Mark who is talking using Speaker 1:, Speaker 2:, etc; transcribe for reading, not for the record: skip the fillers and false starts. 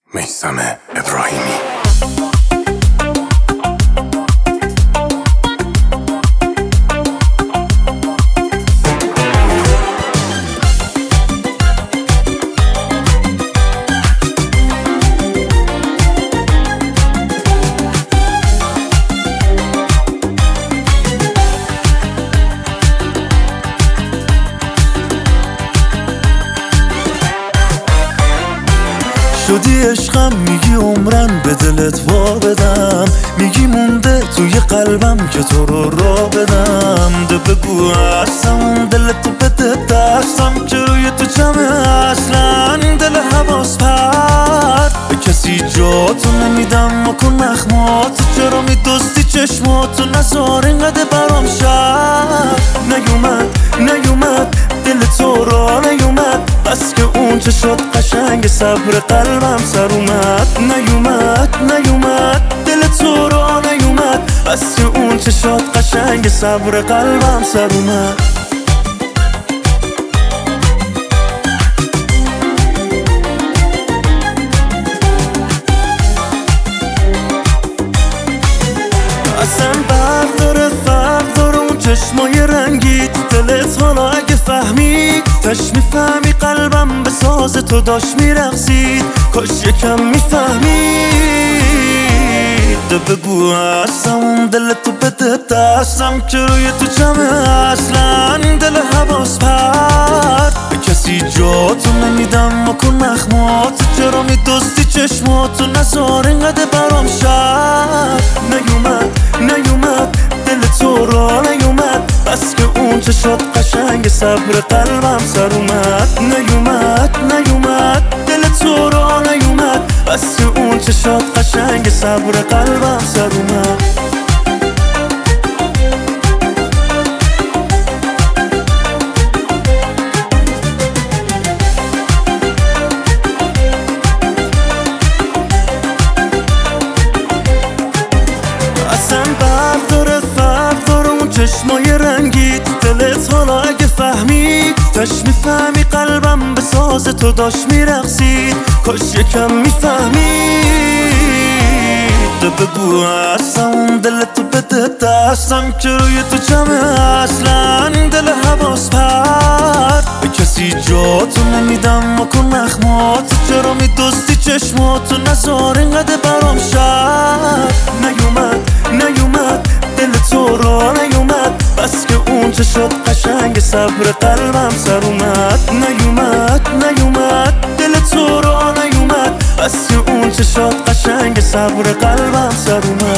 Speaker 1: میثم ابراهیمی.
Speaker 2: شدی عشقم، میگی عمرن به دلت وا بدم، میگی مونده توی قلبم که تو رو را بدم. ده بگو هستم دلتو بده دستم که روی تو جمعه اصلا دل حواس پرد به کسی جاتو نمیدم. مکن نخماتو چرا میدوستی چشماتو نزار اینقدر برام شد. نیومد دل تو را نیومد، بس که اون چه شد قشنگ صبر قلبم سر اومد. نیومد دل تو را نیومد، بس که اون چه شد قشنگ صبر قلبم سر اومد. اصلا فرق داره اون چشمای رنگی دلت، حالا اگه فهمی تش میفهمی قلبم به ساز تو داشت میرقصید. کاش یکم میفهمید. ده بگو هستم دلتو بده دستم که روی تو جمعه اصلا دل حواس پرد به کسی جاتو نمیدم. مکن نخماتو چرا میدوستی چشماتو نزار اینقدر برام شد. نیومد دل تو را نیومد، بس که اون چه شد قشنگ صبر قلبم سر اومد. نیومد دل تو را نیومد، بس که اون چه شد قشنگ صبر قلبم سر اومد. اصلا فرق داره اون چشمای رنگی دلت، حالا اگه فهمی تش میفهمی قلبم به ساز تو داشت میرقصید. کاش یکم میفهمید. ده بگو هستم دلتو بده دستم که روی تو جمعه اصلا دل حواس پرد به کسی جاتو نمیدم. مکن نخماتو چرا میدوستی چشماتو نزار اینقدر برام شد. نیومد دل تو را نیومد، بس که اون چه شد قشنگ صبر قلبم سر اومد. نیومد دل تو را نیومد، بس که اون چه شد قشنگ صبر قلبم سر اومد.